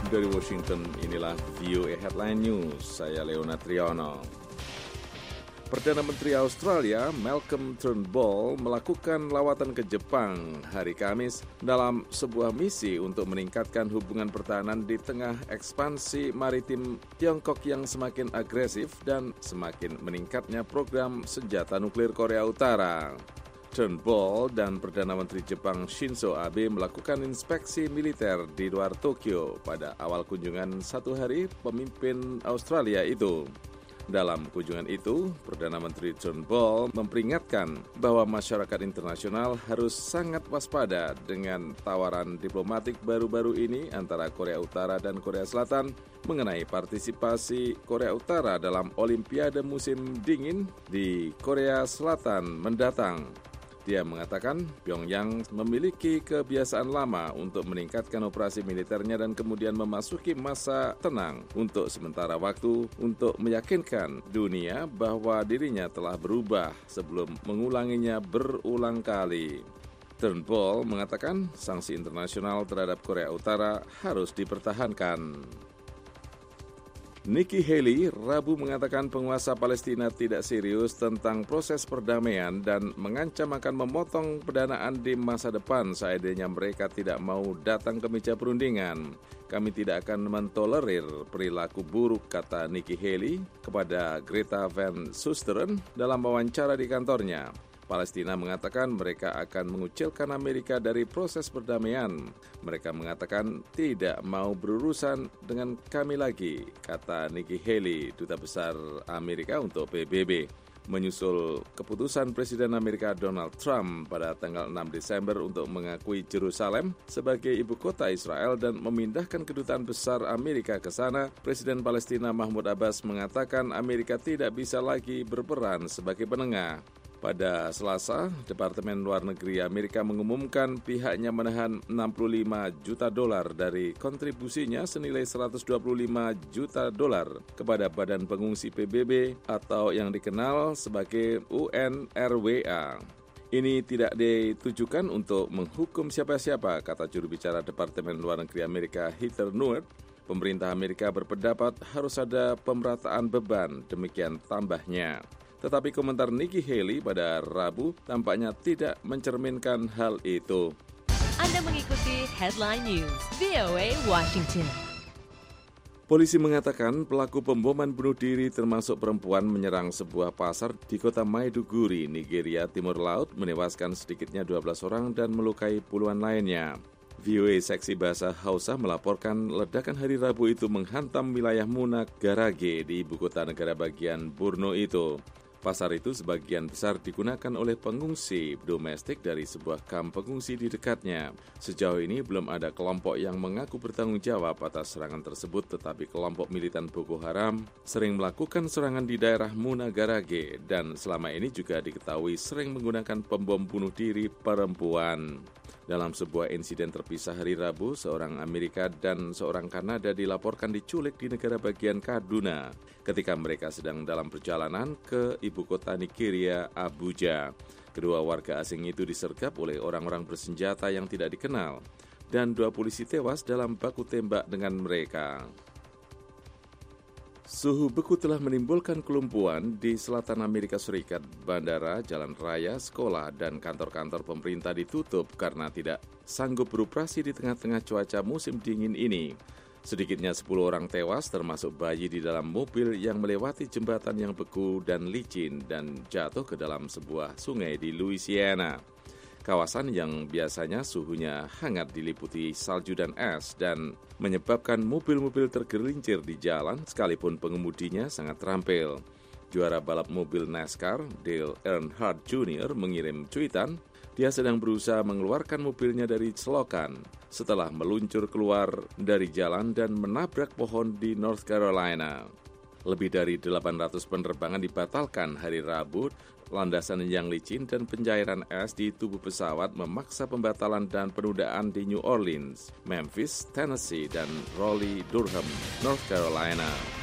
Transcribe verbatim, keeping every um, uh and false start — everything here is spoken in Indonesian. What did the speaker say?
Dari Washington, inilah V O A Headline News. Saya Leona Triono. Perdana Menteri Australia Malcolm Turnbull melakukan lawatan ke Jepang hari Kamis dalam sebuah misi untuk meningkatkan hubungan pertahanan di tengah ekspansi maritim Tiongkok yang semakin agresif dan semakin meningkatnya program senjata nuklir Korea Utara. Turnbull dan Perdana Menteri Jepang Shinzo Abe melakukan inspeksi militer di luar Tokyo pada awal kunjungan satu hari pemimpin Australia itu. Dalam kunjungan itu, Perdana Menteri Turnbull memperingatkan bahwa masyarakat internasional harus sangat waspada dengan tawaran diplomatik baru-baru ini antara Korea Utara dan Korea Selatan mengenai partisipasi Korea Utara dalam Olimpiade musim dingin di Korea Selatan mendatang. Dia mengatakan Pyongyang memiliki kebiasaan lama untuk meningkatkan operasi militernya dan kemudian memasuki masa tenang untuk sementara waktu untuk meyakinkan dunia bahwa dirinya telah berubah sebelum mengulanginya berulang kali. Turnbull mengatakan sanksi internasional terhadap Korea Utara harus dipertahankan. Nikki Haley Rabu mengatakan penguasa Palestina tidak serius tentang proses perdamaian dan mengancam akan memotong pendanaan di masa depan seandainya mereka tidak mau datang ke meja perundingan. Kami tidak akan mentolerir perilaku buruk, kata Nikki Haley kepada Greta Van Susteren dalam wawancara di kantornya. Palestina mengatakan mereka akan mengucilkan Amerika dari proses perdamaian. Mereka mengatakan tidak mau berurusan dengan kami lagi, kata Nikki Haley, Duta Besar Amerika untuk P B B. Menyusul keputusan Presiden Amerika Donald Trump pada tanggal enam Desember untuk mengakui Yerusalem sebagai ibu kota Israel dan memindahkan kedutaan besar Amerika ke sana, Presiden Palestina Mahmud Abbas mengatakan Amerika tidak bisa lagi berperan sebagai penengah. Pada Selasa, Departemen Luar Negeri Amerika mengumumkan pihaknya menahan enam puluh lima juta dolar dari kontribusinya senilai seratus dua puluh lima juta dolar kepada Badan Pengungsi P B B atau yang dikenal sebagai U N R W A. Ini tidak ditujukan untuk menghukum siapa-siapa, kata juru bicara Departemen Luar Negeri Amerika Heather Nauert. Pemerintah Amerika berpendapat harus ada pemerataan beban, demikian tambahnya. Tetapi komentar Nikki Haley pada Rabu tampaknya tidak mencerminkan hal itu. Anda mengikuti Headline News, V O A Washington. Polisi mengatakan pelaku pemboman bunuh diri termasuk perempuan menyerang sebuah pasar di kota Maiduguri, Nigeria Timur Laut, menewaskan sedikitnya dua belas orang dan melukai puluhan lainnya. V O A Seksi Bahasa Hausa melaporkan ledakan hari Rabu itu menghantam wilayah Muna Garage di ibu kota negara bagian Borno itu. Pasar itu sebagian besar digunakan oleh pengungsi domestik dari sebuah kamp pengungsi di dekatnya. Sejauh ini belum ada kelompok yang mengaku bertanggung jawab atas serangan tersebut, tetapi kelompok militan Boko Haram sering melakukan serangan di daerah Muna Garage dan selama ini juga diketahui sering menggunakan pembom bunuh diri perempuan. Dalam sebuah insiden terpisah hari Rabu, seorang Amerika dan seorang Kanada dilaporkan diculik di negara bagian Kaduna ketika mereka sedang dalam perjalanan ke ibu kota Nigeria, Abuja. Kedua warga asing itu disergap oleh orang-orang bersenjata yang tidak dikenal dan dua polisi tewas dalam baku tembak dengan mereka. Suhu beku telah menimbulkan kelumpuhan di selatan Amerika Serikat. Bandara, jalan raya, sekolah, dan kantor-kantor pemerintah ditutup karena tidak sanggup beroperasi di tengah-tengah cuaca musim dingin ini. Sedikitnya sepuluh orang tewas termasuk bayi di dalam mobil yang melewati jembatan yang beku dan licin dan jatuh ke dalam sebuah sungai di Louisiana. Kawasan yang biasanya suhunya hangat diliputi salju dan es dan menyebabkan mobil-mobil tergelincir di jalan sekalipun pengemudinya sangat terampil. Juara balap mobil NASCAR, Dale Earnhardt Junior mengirim cuitan, dia sedang berusaha mengeluarkan mobilnya dari selokan setelah meluncur keluar dari jalan dan menabrak pohon di North Carolina. Lebih dari delapan ratus penerbangan dibatalkan hari Rabu. Landasan yang licin dan pencairan es di tubuh pesawat memaksa pembatalan dan penundaan di New Orleans, Memphis, Tennessee, dan Raleigh-Durham, North Carolina.